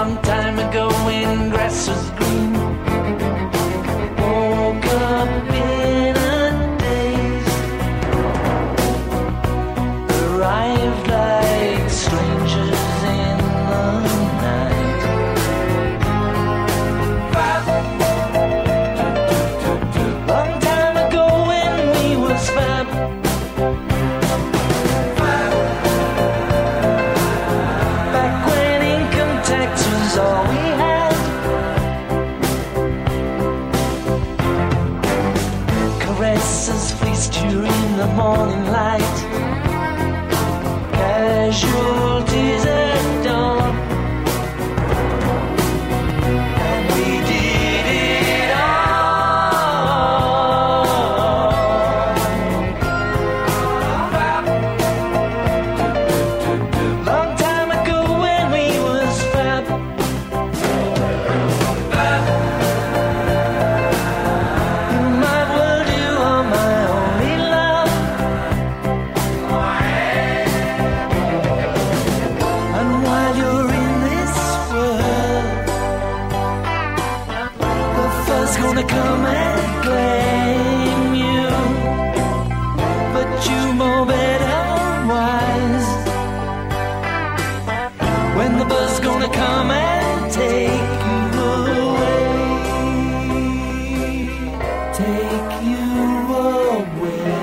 long time ago when grass was green. Woke up in a daze, arrived like strangers in the night. Long time ago when we was fab. Back when income tax was all we had. Caresses fleeced you in the morning light. Casualties at dawn. And we did it all. Long time ago when we was fab. My world, you are my only love. And while you're in this world, the first gonna come and claim you. But you know better wise. When the bus gonna come and take you away. Take you away.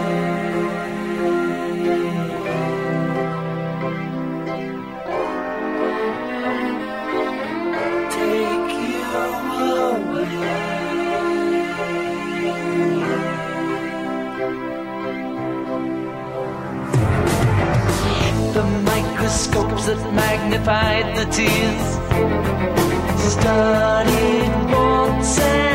Take you away. The microscopes that magnified the tears started once